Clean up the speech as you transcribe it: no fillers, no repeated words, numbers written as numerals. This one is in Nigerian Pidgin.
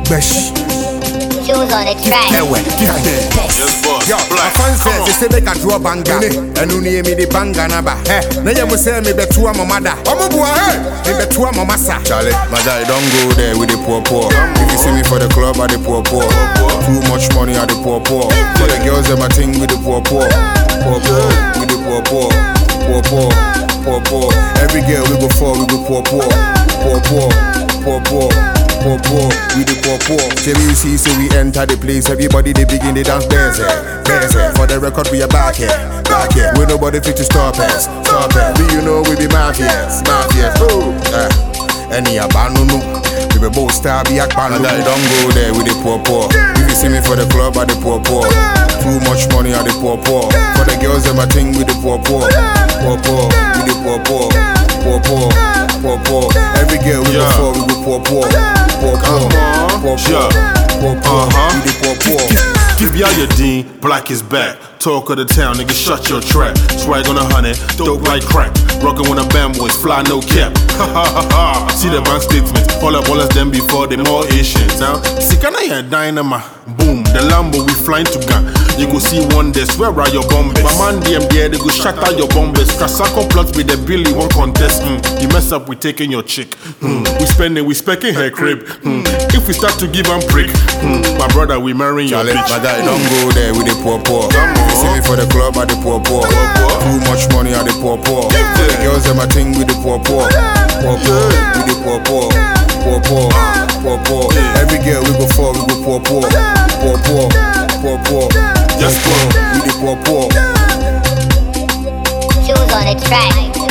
Besh. Choose on the track. Yes, boss. Yo, my fan says they say they can draw banga. And you need me the banga naba. Now you must say me betu my mother. Me betu my massa. Charlie, my guy, don't go there with the poor. If you see me for the club, I the poor. Too much money, I the poor. For the girls, them I think with the poor. With the poor. Every girl we go for, we go poor. We the poor. Till you see, so we enter the place. Everybody they begin to dance, dance. For the record, we are back here. We nobody fit to stop us. Do you know we be mafias? Oh, any abandon. We be both star be abandoned. I don't go there with the poor. If you see me for the club, I the poor. Too much money, I the poor. For the girls, them I think with the poor. With the poor. Every girl we go for, we go poor. Give y'all your dean, black is back. Talk of the town, nigga, shut your trap. Swag on 100, dope like crack. Rockin' when a band boys fly, no cap. See the bank statement, all up them before they more Asians. Now, see, can I hear dynamite? Boom, the Lambo we flying to gun. You go see one day, swear out your bombers. My man DM there, they go shatter your bombers. Kasako plots with the Billy one contest. You mess up, we taking your chick. We specking her crib. If we start to give and prick, my brother, we marrying your bitch. My guy, don't go there with the poor. You see me for the club, I the poor. Too much money, I the poor. The girls, them I think with the poor. With the poor. Every girl we go for, we go poor. Just with the poor. Choose on the track.